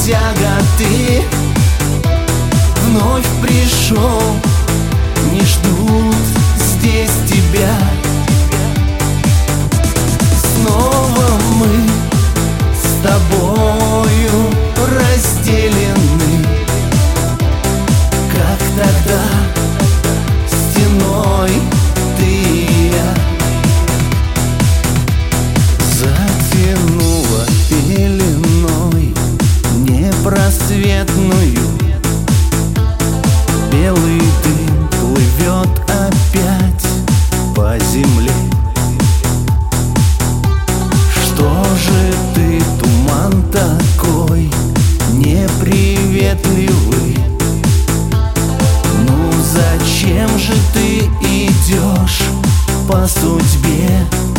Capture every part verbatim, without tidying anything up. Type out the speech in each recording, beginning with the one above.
бродяга, ты вновь пришел, не ждут здесь тебя. Снова мы с тобою разделены, как тогда стеной ты и я. Затянула пеленой непросветную, белый дым плывет опять по земле. Что же ты, туман такой неприветливый? Ну зачем же ты идешь по судьбе?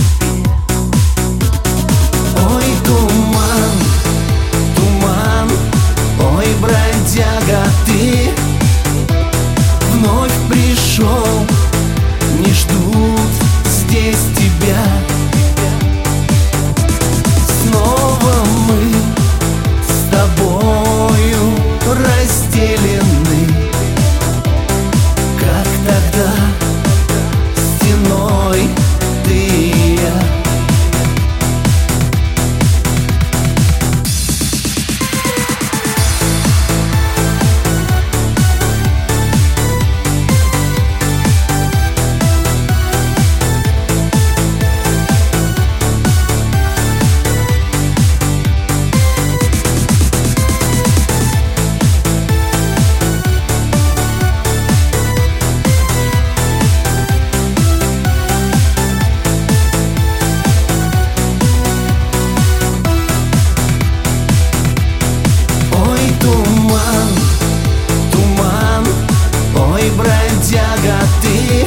Ой, туман, туман, ой, бродяга, ты вновь пришел, не ждут здесь тебя. Снова мы с тобою разделены, как тогда стеной ты и я. Туман, ой, бродяга, ты